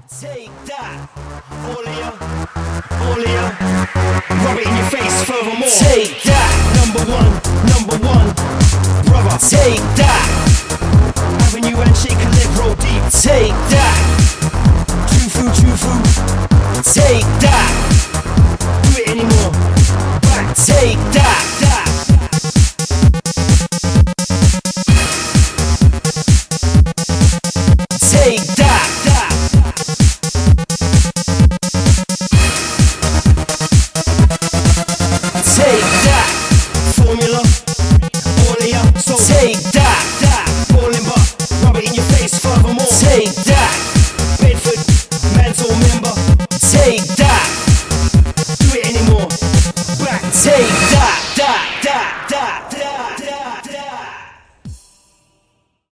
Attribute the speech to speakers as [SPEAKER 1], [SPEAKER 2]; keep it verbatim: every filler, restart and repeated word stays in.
[SPEAKER 1] Take that, all of ya, all of ya, rub it in your face furthermore. Take that, number one, number one, brother. Take that, Avenue and shake a leg, roll deep. Take that, Chufu, Chufu. Take that, do it anymore. Back, take that, that. Take that, that. Take that, formula, all of ya. So take that, that, falling but rub it in your face furthermore. Take that.